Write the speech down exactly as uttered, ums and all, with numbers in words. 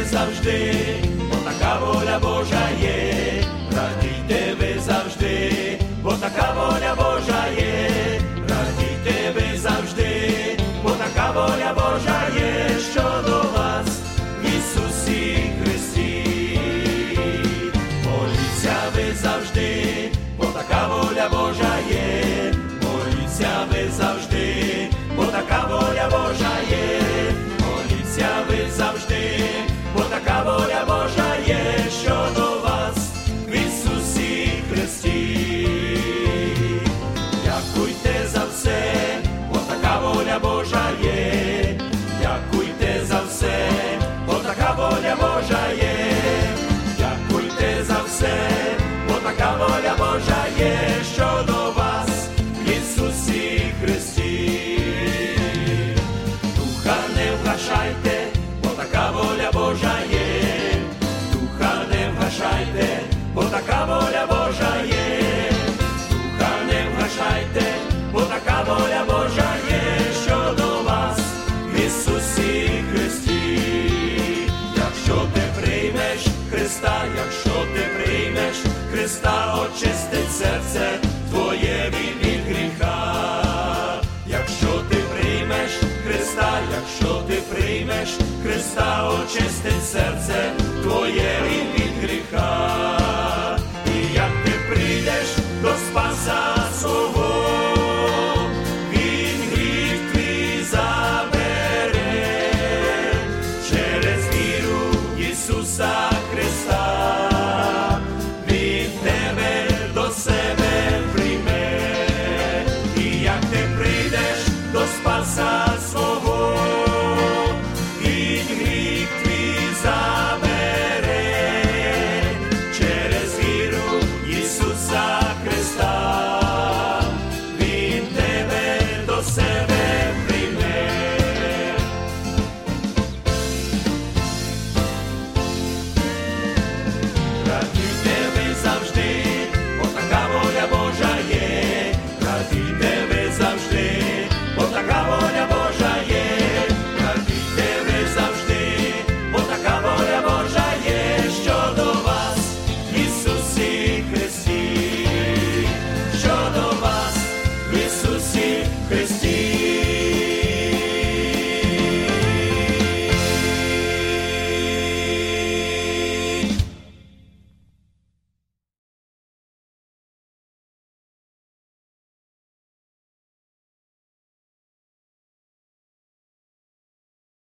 завжди, бо така воля Божа є. Радійте ви завжди, бо така воля Божа є. Радійте ви завжди, бо така воля Божа є, що до вас в Ісусі Христі. Моліться ви завжди, бо така воля Божа є. Моліться ви завжди, бо така воля Божа є. Моліться ви завжди, бо така воля Божа є, що до вас в Ісусі Христі. Дякуйте за все, бо така воля Божа є. Дякуйте за все, бо така воля Божа є. Дякуйте за все, бо така воля Божа є, що до вас в Ісусі Христі. Духа не вгашайте, бо така воля Божа є. Духа не вгашайте, бо така воля Божа є. Духа не вгашайте, бо така воля Божа є, що до вас в Ісусі Христі. Якщо ти приймеш Христа, якщо ти приймеш Христа, очистить серце твоє від, від гріха. Якщо ти приймеш Христа, якщо ти приймеш Христа, очистить серце твоє від, від гріха. І як ти прийдеш до Спаса свого, Він гріх твій забере. Через віру в Ісуса Христа Він тебе